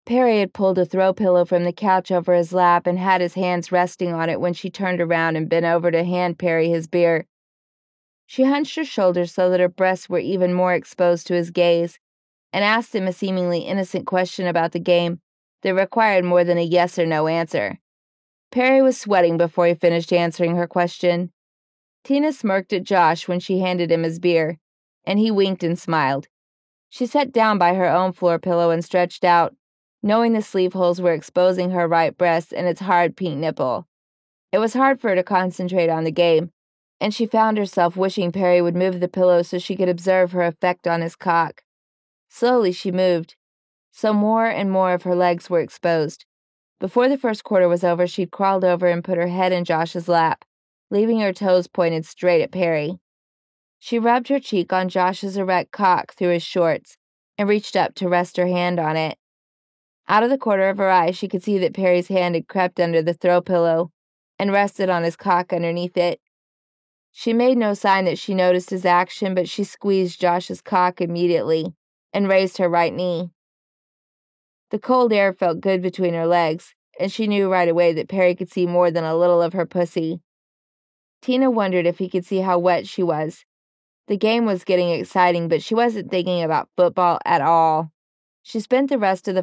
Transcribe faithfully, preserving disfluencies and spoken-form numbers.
Perry had pulled a throw pillow from the couch over his lap and had his hands resting on it when she turned around and bent over to hand Perry his beer. She hunched her shoulders so that her breasts were even more exposed to his gaze, and asked him a seemingly innocent question about the game that required more than a yes or no answer. Perry was sweating before he finished answering her question. Tina smirked at Josh when she handed him his beer, and he winked and smiled. She sat down by her own floor pillow and stretched out, knowing the sleeve holes were exposing her right breast and its hard pink nipple. It was hard for her to concentrate on the game, and she found herself wishing Perry would move the pillow so she could observe her effect on his cock. Slowly she moved, so more and more of her legs were exposed. Before the first quarter was over, she'd crawled over and put her head in Josh's lap, leaving her toes pointed straight at Perry. She rubbed her cheek on Josh's erect cock through his shorts and reached up to rest her hand on it. Out of the corner of her eye, she could see that Perry's hand had crept under the throw pillow and rested on his cock underneath it. She made no sign that she noticed his action, but she squeezed Josh's cock immediately and raised her right knee. The cold air felt good between her legs, and she knew right away that Perry could see more than a little of her pussy. Tina wondered if he could see how wet she was. The game was getting exciting, but she wasn't thinking about football at all. She spent the rest of the